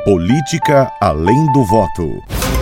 Política além do voto.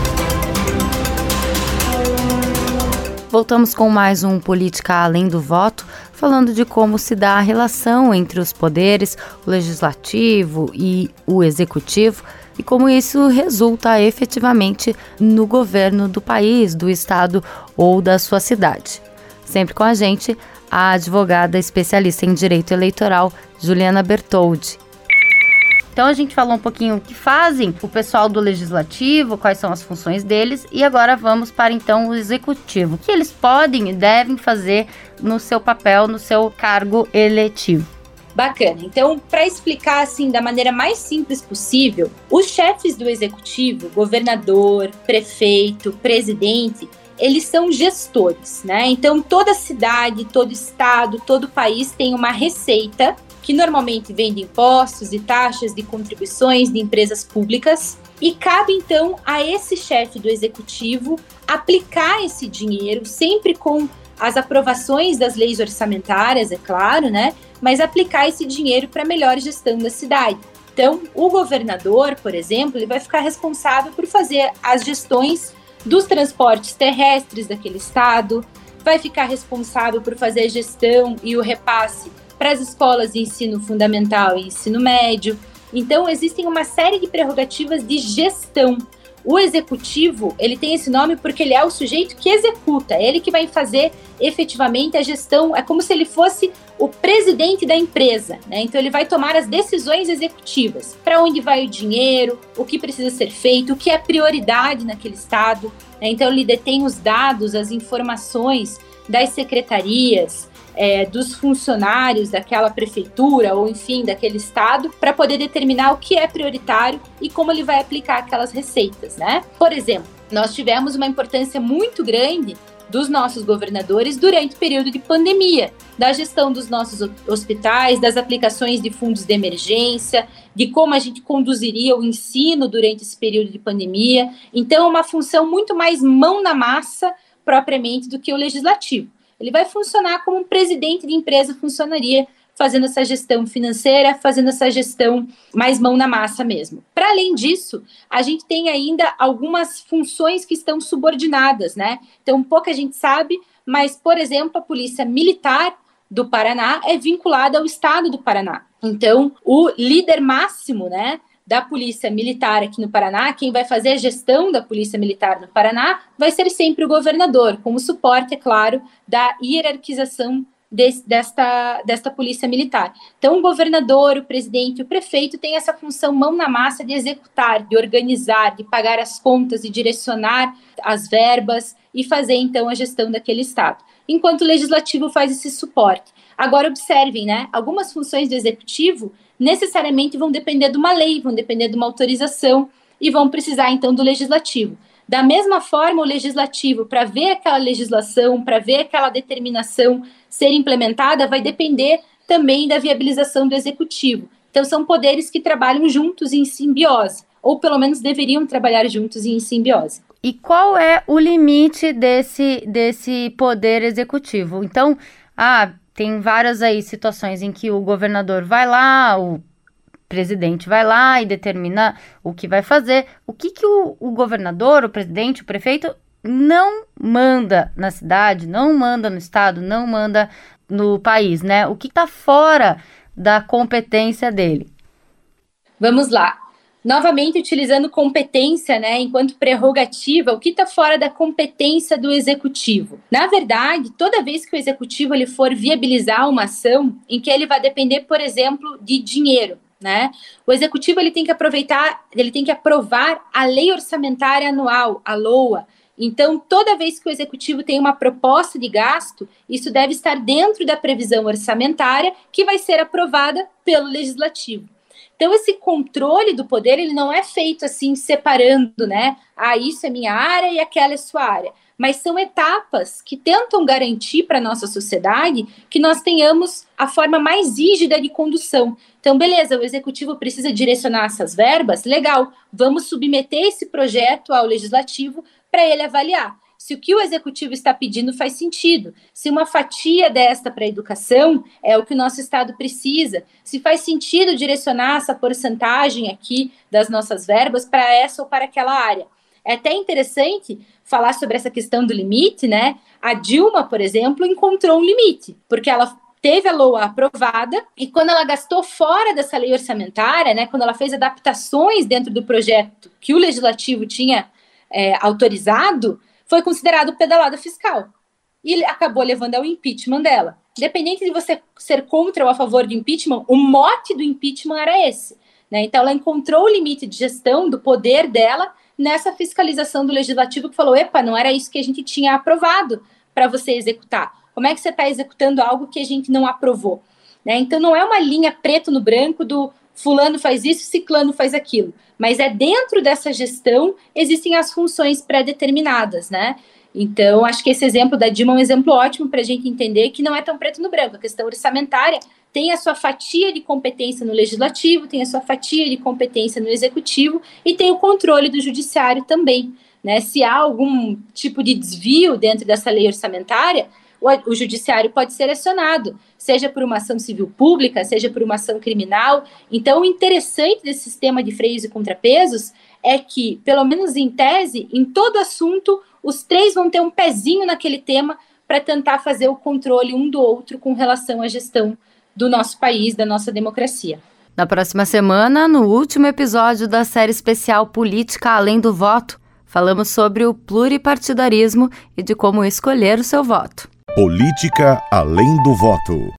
Voltamos com mais um Política Além do Voto, falando de como se dá a relação entre os poderes, o legislativo e o executivo, e como isso resulta efetivamente no governo do país, do estado ou da sua cidade. Sempre com a gente, a advogada especialista em direito eleitoral, Juliana Bertoldi. Então a gente falou um pouquinho o que fazem o pessoal do legislativo, quais são as funções deles, e agora vamos para então o executivo. O que eles podem e devem fazer no seu papel, no seu cargo eletivo. Bacana. Então, para explicar assim da maneira mais simples possível, os chefes do executivo, governador, prefeito, presidente, eles são gestores, né? Então, toda cidade, todo estado, todo país tem uma receita que normalmente vem de impostos, de taxas, de contribuições, de empresas públicas, e cabe então a esse chefe do executivo aplicar esse dinheiro, sempre com as aprovações das leis orçamentárias, é claro, né? Mas aplicar esse dinheiro para a melhor gestão da cidade. Então, o governador, por exemplo, ele vai ficar responsável por fazer as gestões dos transportes terrestres daquele estado, vai ficar responsável por fazer a gestão e o repasse para as escolas de ensino fundamental e ensino médio. Então, existem uma série de prerrogativas de gestão. O executivo, ele tem esse nome porque ele é o sujeito que executa, é ele que vai fazer efetivamente a gestão, é como se ele fosse o presidente da empresa, né? Então, ele vai tomar as decisões executivas, para onde vai o dinheiro, o que precisa ser feito, o que é prioridade naquele estado, né? Então, ele detém os dados, as informações das secretarias, dos funcionários daquela prefeitura ou, enfim, daquele estado, para poder determinar o que é prioritário e como ele vai aplicar aquelas receitas, né? Por exemplo, nós tivemos uma importância muito grande dos nossos governadores durante o período de pandemia, da gestão dos nossos hospitais, das aplicações de fundos de emergência, de como a gente conduziria o ensino durante esse período de pandemia. Então, é uma função muito mais mão na massa, propriamente, do que o legislativo. Ele vai funcionar como um presidente de empresa funcionaria, fazendo essa gestão financeira, fazendo essa gestão mais mão na massa mesmo. Para além disso, a gente tem ainda algumas funções que estão subordinadas, né? Então, pouca gente sabe, mas, por exemplo, a Polícia Militar do Paraná é vinculada ao Estado do Paraná. Então, o líder máximo, né, da Polícia Militar aqui no Paraná, quem vai fazer a gestão da Polícia Militar no Paraná vai ser sempre o governador, como suporte, é claro, da hierarquização desta Polícia Militar. Então, o governador, o presidente e o prefeito têm essa função mão na massa de executar, de organizar, de pagar as contas, de direcionar as verbas e fazer, então, a gestão daquele estado. Enquanto o legislativo faz esse suporte. Agora, observem, né? Algumas funções do executivo necessariamente vão depender de uma lei, vão depender de uma autorização e vão precisar, então, do legislativo. Da mesma forma, o legislativo, para ver aquela legislação, para ver aquela determinação ser implementada, vai depender também da viabilização do executivo. Então, são poderes que trabalham juntos em simbiose, ou pelo menos deveriam trabalhar juntos em simbiose. E qual é o limite desse poder executivo? Então, tem várias aí situações em que o governador vai lá, o presidente vai lá e determina o que vai fazer. O que o governador, o presidente, o prefeito não manda na cidade, não manda no estado, não manda no país, né? O que está fora da competência dele? Vamos lá. Novamente, utilizando competência, né, enquanto prerrogativa, o que está fora da competência do executivo? Na verdade, toda vez que o executivo ele for viabilizar uma ação em que ele vai depender, por exemplo, de dinheiro, né, o executivo ele tem que aprovar a lei orçamentária anual, a LOA. Então, toda vez que o executivo tem uma proposta de gasto, isso deve estar dentro da previsão orçamentária que vai ser aprovada pelo legislativo. Então, esse controle do poder, ele não é feito assim, separando, né? Isso é minha área e aquela é sua área. Mas são etapas que tentam garantir para a nossa sociedade que nós tenhamos a forma mais rígida de condução. Então, beleza, o executivo precisa direcionar essas verbas, legal, vamos submeter esse projeto ao legislativo para ele avaliar. se o que o executivo está pedindo faz sentido, se uma fatia desta para a educação é o que o nosso Estado precisa, se faz sentido direcionar essa porcentagem aqui das nossas verbas para essa ou para aquela área. É até interessante falar sobre essa questão do limite, né? A Dilma, por exemplo, encontrou um limite, porque ela teve a LOA aprovada e quando ela gastou fora dessa lei orçamentária, né, quando ela fez adaptações dentro do projeto que o Legislativo tinha autorizado, foi considerado pedalada fiscal. E acabou levando ao impeachment dela. Independente de você ser contra ou a favor do impeachment, o mote do impeachment era esse. Né? Então, ela encontrou o limite de gestão do poder dela nessa fiscalização do Legislativo que falou, epa, não era isso que a gente tinha aprovado para você executar. Como é que você está executando algo que a gente não aprovou? Né? Então, não é uma linha preto no branco do fulano faz isso, ciclano faz aquilo. Mas é dentro dessa gestão existem as funções pré-determinadas, né? Então, acho que esse exemplo da Dilma é um exemplo ótimo para a gente entender que não é tão preto no branco. A questão orçamentária tem a sua fatia de competência no Legislativo, tem a sua fatia de competência no Executivo e tem o controle do Judiciário também. Né? Se há algum tipo de desvio dentro dessa lei orçamentária, o Judiciário pode ser acionado, seja por uma ação civil pública, seja por uma ação criminal. Então, o interessante desse sistema de freios e contrapesos é que, pelo menos em tese, em todo assunto, os três vão ter um pezinho naquele tema para tentar fazer o controle um do outro com relação à gestão do nosso país, da nossa democracia. Na próxima semana, no último episódio da série especial Política Além do Voto, falamos sobre o pluripartidarismo e de como escolher o seu voto. Política Além do Voto.